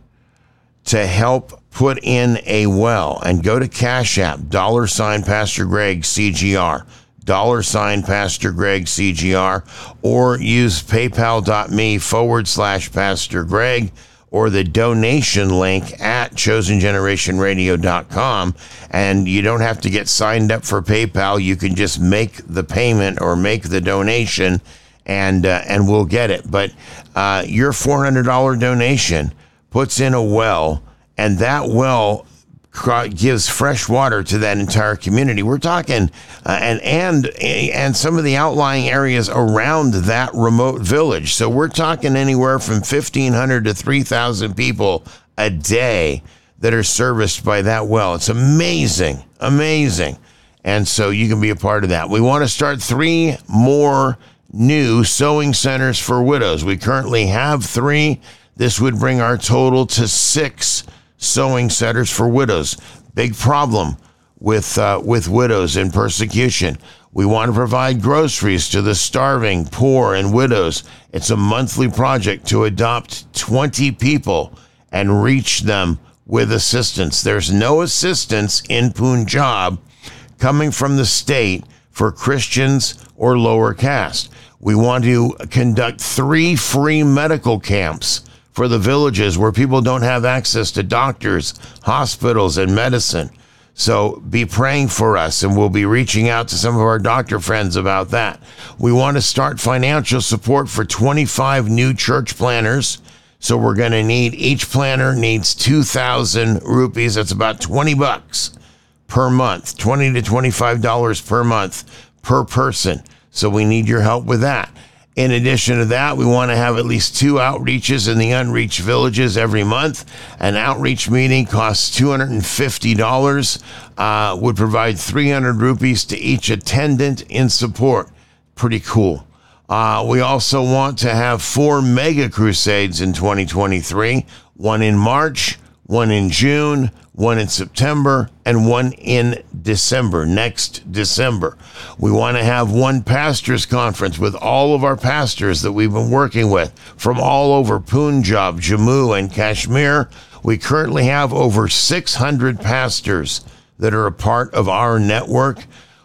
A: to help put in a well, and go to Cash App, dollar sign Pastor Greg C G R. dollar sign Pastor Greg C G R, or use paypal.me forward slash Pastor Greg, or the donation link at chosen generation radio dot com. And you don't have to get signed up for PayPal. You can just make the payment or make the donation, and uh, and we'll get it. But uh, your four hundred dollars donation puts in a well, and that well gives fresh water to that entire community. We're talking, uh, and and and some of the outlying areas around that remote village. So we're talking anywhere from fifteen hundred to three thousand people a day that are serviced by that well. It's amazing, amazing. And so you can be a part of that. We want to start three more new sewing centers for widows. We currently have three. This would bring our total to six sewing centers for widows. Big problem with uh, with widows in persecution. We want to provide groceries to the starving, poor, and widows. It's a monthly project to adopt twenty people and reach them with assistance. There's no assistance in Punjab coming from the state for Christians or lower caste. We want to conduct three free medical camps for the villages where people don't have access to doctors, hospitals, and medicine. So be praying for us, and we'll be reaching out to some of our doctor friends about that. We want to start financial support for twenty-five new church planners. So we're going to need, each planner needs two thousand rupees. That's about twenty bucks per month, twenty to twenty-five dollars per month per person. So we need your help with that. In addition to that, we want to have at least two outreaches in the unreached villages every month. An outreach meeting costs two hundred fifty dollars, uh, would provide three hundred rupees to each attendant in support. Pretty cool. Uh, we also want to have four mega crusades in twenty twenty-three, one in March, one in June, one in September, and one in December, next December. We want to have one pastors conference with all of our pastors that we've been working with from all over Punjab, Jammu, and Kashmir. We currently have over six hundred pastors that are a part of our network.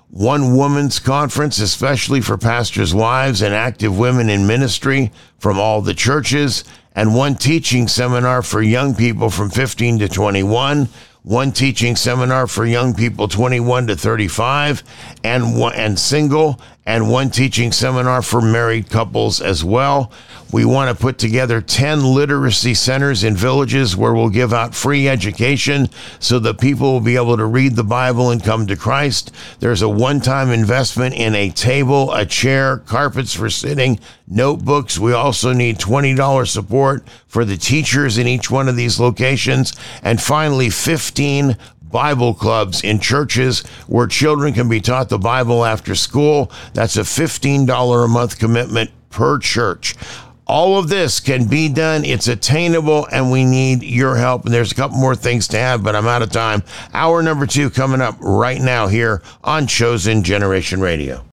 A: One women's conference, especially for pastors' wives and active women in ministry from all the churches, and one teaching seminar for young people from fifteen to twenty-one, one teaching seminar for young people twenty-one to thirty-five, and one, and single, and one teaching seminar for married couples as well. We want to put together ten literacy centers in villages where we'll give out free education so that people will be able to read the Bible and come to Christ. There's a one-time investment in a table, a chair, carpets for sitting, notebooks. We also need twenty dollars support for the teachers in each one of these locations. And finally, fifteen Bible clubs in churches where children can be taught the Bible after school. That's a fifteen dollars a month commitment per church. All of this can be done. It's attainable, and we need your help. And there's a couple more things to have, but I'm out of time. Hour number two coming up right now here on Chosen Generation Radio.